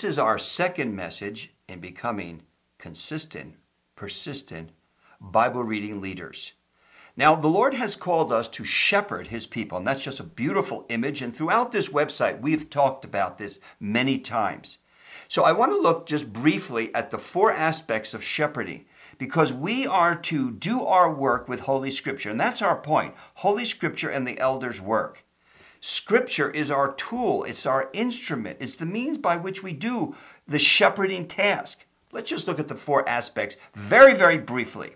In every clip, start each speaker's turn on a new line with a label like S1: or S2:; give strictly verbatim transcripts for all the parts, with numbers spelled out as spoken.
S1: is our second message in becoming consistent, persistent Bible reading leaders. Now, the Lord has called us to shepherd his people, and that's just a beautiful image. And throughout this website, we've talked about this many times. So I want to look just briefly at the four aspects of shepherding, because we are to do our work with Holy Scripture. And that's our point, Holy Scripture and the elders' work. Scripture is our tool. It's our instrument. It's the means by which we do the shepherding task. Let's just look at the four aspects very, very briefly.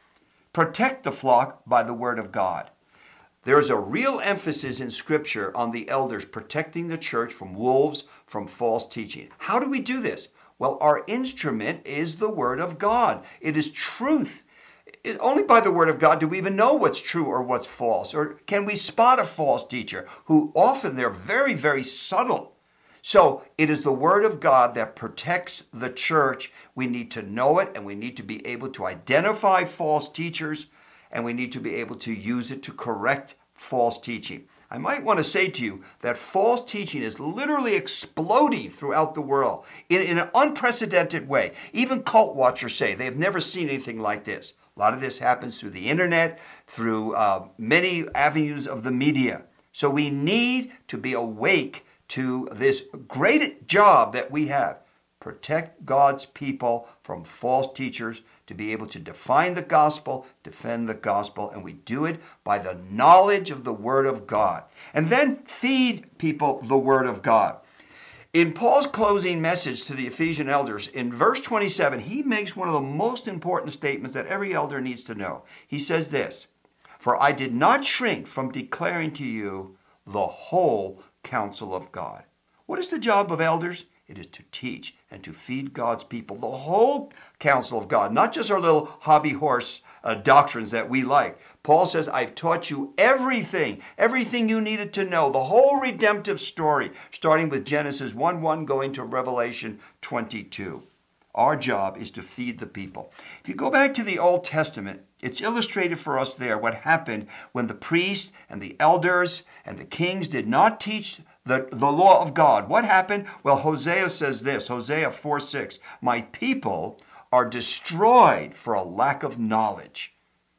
S1: Protect the flock by the word of God. There's a real emphasis in Scripture on the elders protecting the church from wolves, from false teaching. How do we do this? Well, our instrument is the word of God. It is truth. It, only by the word of God do we even know what's true or what's false. Or can we spot a false teacher who often they're very, very subtle. So it is the word of God that protects the church. We need to know it, and we need to be able to identify false teachers, and we need to be able to use it to correct false teaching. I might want to say to you that false teaching is literally exploding throughout the world in, in an unprecedented way. Even cult watchers say they have never seen anything like this. A lot of this happens through the internet, through uh, many avenues of the media. So we need to be awake to this great job that we have. Protect God's people from false teachers, to be able to define the gospel, defend the gospel, and we do it by the knowledge of the word of God. And then feed people the word of God. In Paul's closing message to the Ephesian elders, in verse twenty-seven, he makes one of the most important statements that every elder needs to know. He says this, "For I did not shrink from declaring to you the whole counsel of God." What is the job of elders? It is to teach and to feed God's people the whole counsel of God, not just our little hobby horse uh, doctrines that we like. Paul says, I've taught you everything, everything you needed to know, the whole redemptive story, starting with Genesis one one going to Revelation twenty-two. Our job is to feed the people. If you go back to the Old Testament, it's illustrated for us there what happened when the priests and the elders and the kings did not teach the, the law of God. What happened? Well, Hosea says this, Hosea four six, "My people are destroyed for a lack of knowledge."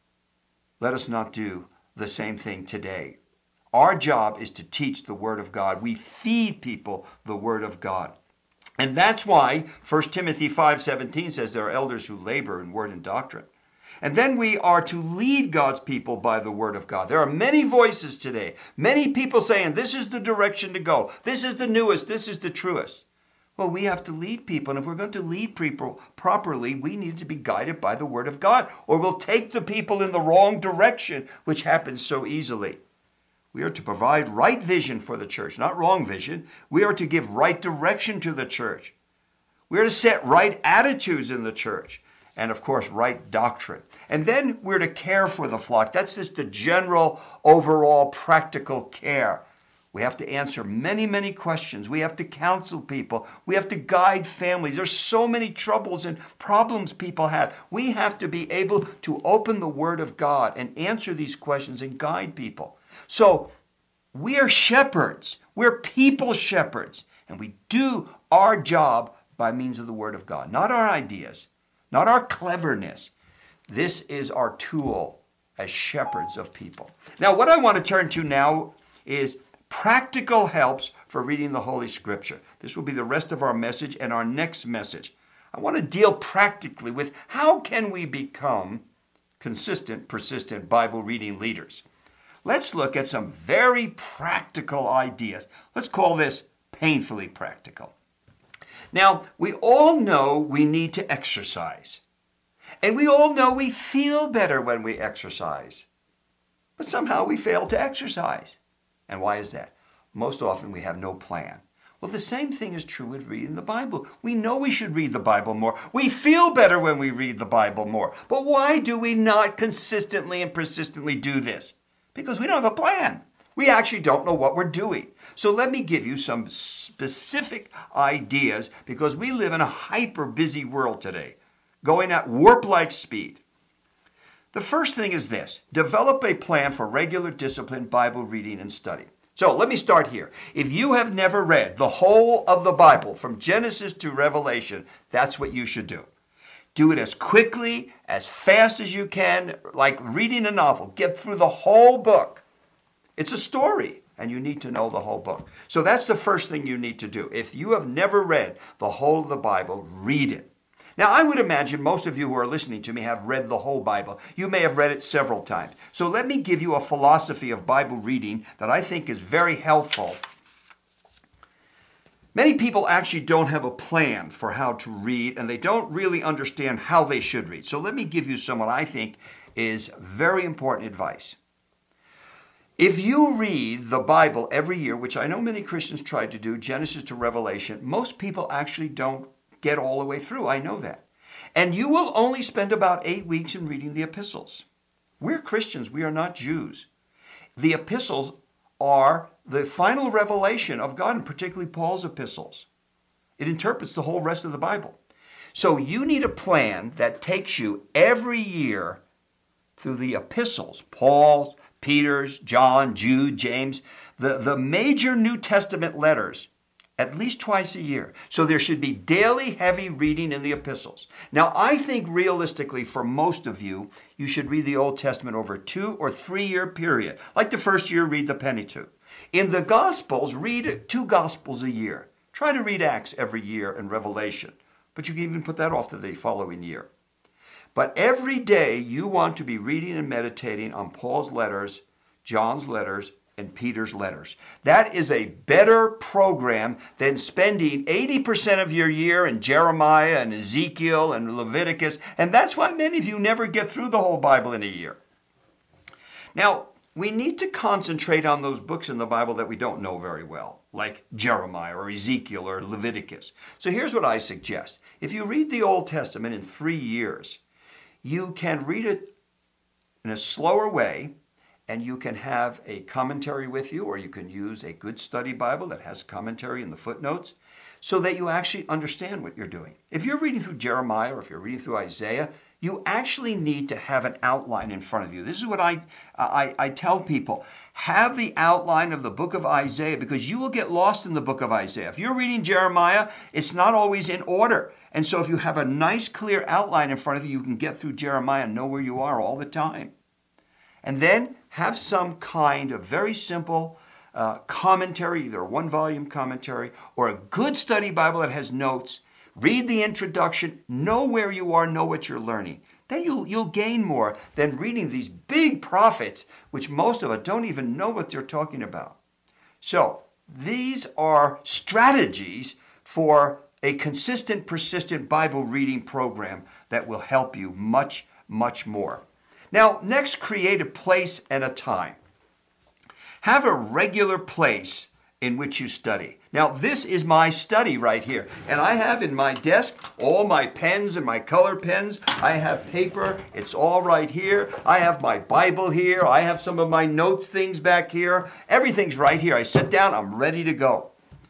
S1: Let us not do the same thing today. Our job is to teach the word of God. We feed people the word of God. And that's why First Timothy five seventeen says there are elders who labor in word and doctrine. And then we are to lead God's people by the word of God. There are many voices today, many people saying this is the direction to go. This is the newest, this is the truest. Well, we have to lead people, and if we're going to lead people properly, we need to be guided by the word of God, or we'll take the people in the wrong direction, which happens so easily. We are to provide right vision for the church, not wrong vision. We are to give right direction to the church. We are to set right attitudes in the church. And of course, right doctrine. And then we're to care for the flock. That's just the general, overall, practical care. We have to answer many, many questions. We have to counsel people. We have to guide families. There's so many troubles and problems people have. We have to be able to open the Word of God and answer these questions and guide people. So we are shepherds. We're people shepherds. And we do our job by means of the Word of God. Not our ideas, not our cleverness. This is our tool as shepherds of people. Now, what I want to turn to now is practical helps for reading the Holy Scripture. This will be the rest of our message and our next message. I want to deal practically with how can we become consistent, persistent Bible reading leaders. Let's look at some very practical ideas. Let's call this painfully practical. Now, we all know we need to exercise. And we all know we feel better when we exercise. But somehow we fail to exercise. And why is that? Most often we have no plan. Well, the same thing is true with reading the Bible. We know we should read the Bible more. We feel better when we read the Bible more. But why do we not consistently and persistently do this? Because we don't have a plan. We actually don't know what we're doing. So let me give you some specific ideas because we live in a hyper busy world today, going at warp-like speed. The first thing is this: develop a plan for regular disciplined Bible reading and study. So let me start here. If you have never read the whole of the Bible from Genesis to Revelation, that's what you should do. Do it as quickly, as fast as you can, like reading a novel. Get through the whole book. It's a story, and you need to know the whole book. So that's the first thing you need to do. If you have never read the whole of the Bible, read it. Now, I would imagine most of you who are listening to me have read the whole Bible. You may have read it several times. So let me give you a philosophy of Bible reading that I think is very helpful. Many people actually don't have a plan for how to read, and they don't really understand how they should read. So let me give you some what I think is very important advice. If you read the Bible every year, which I know many Christians try to do, Genesis to Revelation, most people actually don't get all the way through. I know that. And you will only spend about eight weeks in reading the epistles. We're Christians. We are not Jews. The epistles are the final revelation of God, and particularly Paul's epistles. It interprets the whole rest of the Bible. So you need a plan that takes you every year through the epistles, Paul's, Peter's, John, Jude, James, the, the major New Testament letters, at least twice a year. So there should be daily heavy reading in the epistles. Now, I think realistically for most of you, you should read the Old Testament over a two or three year period. Like the first year, read the Pentateuch. In the Gospels, read two Gospels a year. Try to read Acts every year and Revelation. But you can even put that off to the following year. But every day you want to be reading and meditating on Paul's letters, John's letters, and Peter's letters. That is a better program than spending eighty percent of your year in Jeremiah and Ezekiel and Leviticus. And that's why many of you never get through the whole Bible in a year. Now, we need to concentrate on those books in the Bible that we don't know very well, like Jeremiah or Ezekiel or Leviticus. So here's what I suggest. If you read the Old Testament in three years, you can read it in a slower way, and you can have a commentary with you, or you can use a good study Bible that has commentary in the footnotes, so that you actually understand what you're doing. If you're reading through Jeremiah or if you're reading through Isaiah, you actually need to have an outline in front of you. This is what I, I, I tell people. Have the outline of the book of Isaiah, because you will get lost in the book of Isaiah. If you're reading Jeremiah, it's not always in order. And so if you have a nice, clear outline in front of you, you can get through Jeremiah and know where you are all the time. And then have some kind of very simple uh, commentary, either a one-volume commentary or a good study Bible that has notes. Read the introduction, know where you are, know what you're learning. Then you'll, you'll gain more than reading these big prophets, which most of us don't even know what they're talking about. So these are strategies for a consistent, persistent Bible reading program that will help you much, much more. Now, next, create a place and a time. Have a regular place in which you study. Now, this is my study right here, and I have in my desk all my pens and my color pens. I have paper. It's all right here. I have my Bible here. I have some of my notes things back here. Everything's right here. I sit down. I'm ready to go.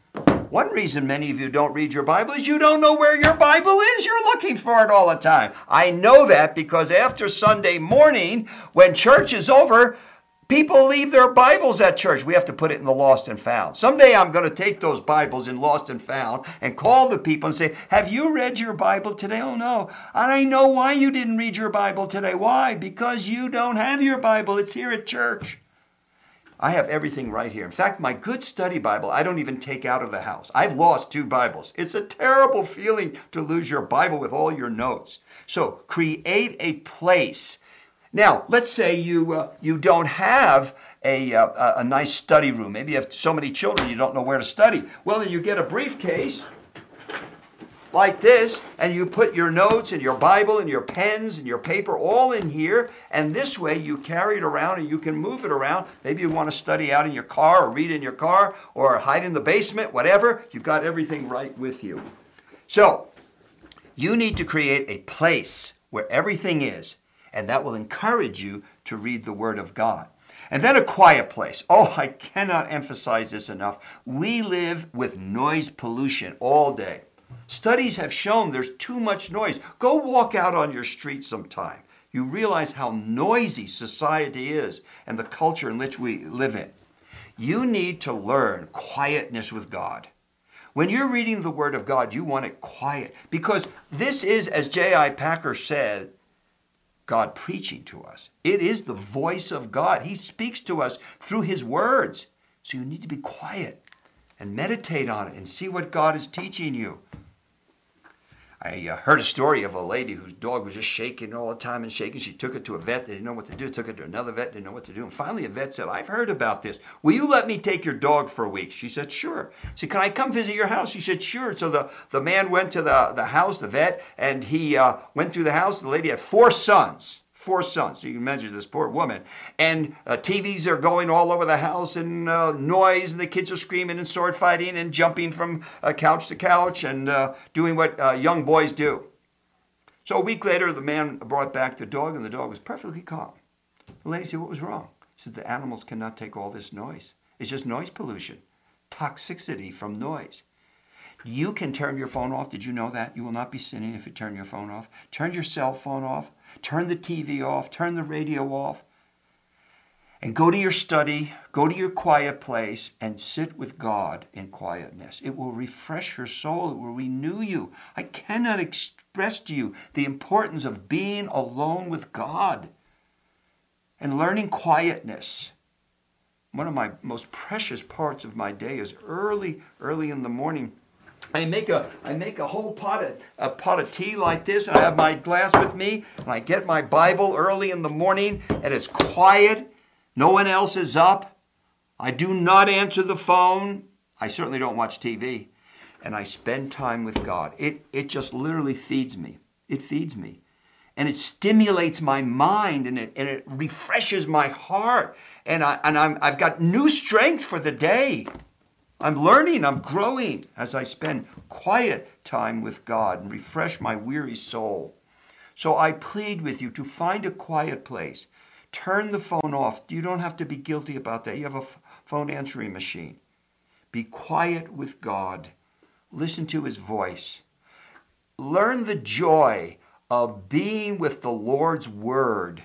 S1: One reason many of you don't read your Bible is you don't know where your Bible is. You're looking for it all the time. I know that because after Sunday morning, when church is over, people leave their Bibles at church. We have to put it in the lost and found. Someday I'm going to take those Bibles in lost and found and call the people and say, have you read your Bible today? Oh, no. I know why you didn't read your Bible today. Why? Because you don't have your Bible. It's here at church. I have everything right here. In fact, my good study Bible, I don't even take out of the house. I've lost two Bibles. It's a terrible feeling to lose your Bible with all your notes. So create a place. Now, let's say you uh, you don't have a, uh, a nice study room. Maybe you have so many children you don't know where to study. Well, then you get a briefcase like this, and you put your notes and your Bible and your pens and your paper all in here, and this way you carry it around and you can move it around. Maybe you want to study out in your car or read in your car or hide in the basement, whatever. You've got everything right with you. So, you need to create a place where everything is, and that will encourage you to read the Word of God. And then a quiet place. Oh, I cannot emphasize this enough. We live with noise pollution all day. Studies have shown there's too much noise. Go walk out on your street sometime. You realize how noisy society is and the culture in which we live in. You need to learn quietness with God. When you're reading the Word of God, you want it quiet, because this is, as J I Packer said, God preaching to us. It is the voice of God. He speaks to us through His words. So you need to be quiet and meditate on it and see what God is teaching you. I uh, heard a story of a lady whose dog was just shaking all the time and shaking. She took it to a vet. They didn't know what to do. Took it to another vet. Didn't know what to do. And finally a vet said, I've heard about this. Will you let me take your dog for a week? She said, sure. She said, can I come visit your house? She said, sure. So the, the man went to the, the house, the vet, and he uh, went through the house. The lady had four sons. Four sons. So you can imagine this poor woman. And uh, T Vs are going all over the house, and uh, noise, and the kids are screaming and sword fighting and jumping from uh, couch to couch and uh, doing what uh, young boys do. So a week later, the man brought back the dog, and the dog was perfectly calm. The lady said, what was wrong? He said, the animals cannot take all this noise. It's just noise pollution, toxicity from noise. You can turn your phone off. Did you know that? You will not be sinning if you turn your phone off. Turn your cell phone off. Turn the T V off. Turn the radio off. And go to your study. Go to your quiet place and sit with God in quietness. It will refresh your soul. It will renew you. I cannot express to you the importance of being alone with God and learning quietness. One of my most precious parts of my day is early, early in the morning. I make a I make a whole pot of a pot of tea like this, and I have my glass with me, and I get my Bible early in the morning, and it's quiet. No one else is up. I do not answer the phone. I certainly don't watch T V, and I spend time with God. It it just literally feeds me. It feeds me, and it stimulates my mind, and it and it refreshes my heart, and I and I'm I've got new strength for the day. I'm learning, I'm growing as I spend quiet time with God and refresh my weary soul. So I plead with you to find a quiet place. Turn the phone off. You don't have to be guilty about that. You have a f- phone answering machine. Be quiet with God. Listen to His voice. Learn the joy of being with the Lord's Word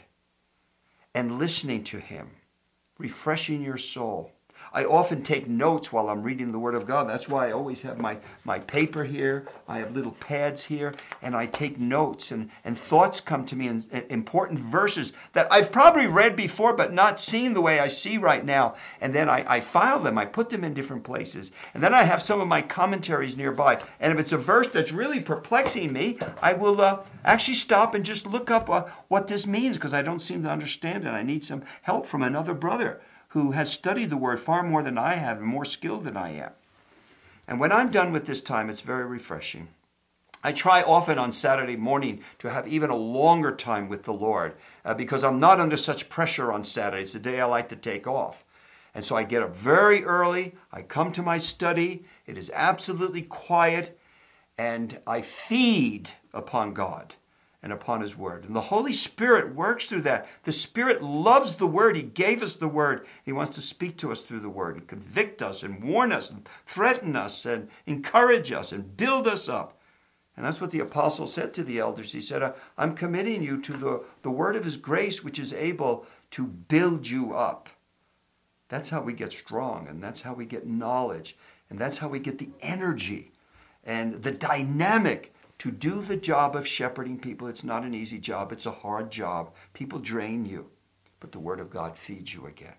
S1: and listening to Him, refreshing your soul. I often take notes while I'm reading the Word of God. That's why I always have my, my paper here. I have little pads here, and I take notes, and, and thoughts come to me in, in important verses that I've probably read before but not seen the way I see right now. And then I, I file them. I put them in different places. And then I have some of my commentaries nearby. And if it's a verse that's really perplexing me, I will uh, actually stop and just look up uh, what this means, because I don't seem to understand it. I need some help from another brother who has studied the Word far more than I have and more skilled than I am. And when I'm done with this time, it's very refreshing. I try often on Saturday morning to have even a longer time with the Lord uh, because I'm not under such pressure on Saturday. It's the day I like to take off. And so I get up very early. I come to my study. It is absolutely quiet. And I feed upon God and upon His Word. And the Holy Spirit works through that. The Spirit loves the Word. He gave us the Word. He wants to speak to us through the Word and convict us and warn us and threaten us and encourage us and build us up. And that's what the apostle said to the elders. He said, I'm committing you to the, the word of His grace, which is able to build you up. That's how we get strong, and that's how we get knowledge, and that's how we get the energy and the dynamic to do the job of shepherding people. It's not an easy job. It's a hard job. People drain you, but the Word of God feeds you again.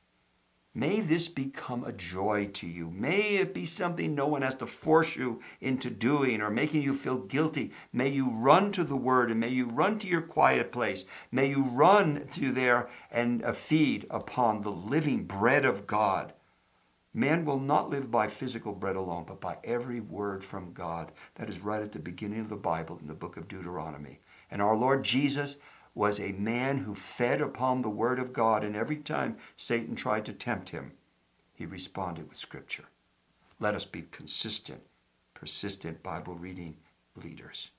S1: May this become a joy to you. May it be something no one has to force you into doing or making you feel guilty. May you run to the Word, and may you run to your quiet place. May you run to there and feed upon the living bread of God. Man will not live by physical bread alone, but by every word from God. That is right at the beginning of the Bible in the book of Deuteronomy. And our Lord Jesus was a man who fed upon the Word of God, and every time Satan tried to tempt him, he responded with Scripture. Let us be consistent, persistent Bible reading leaders.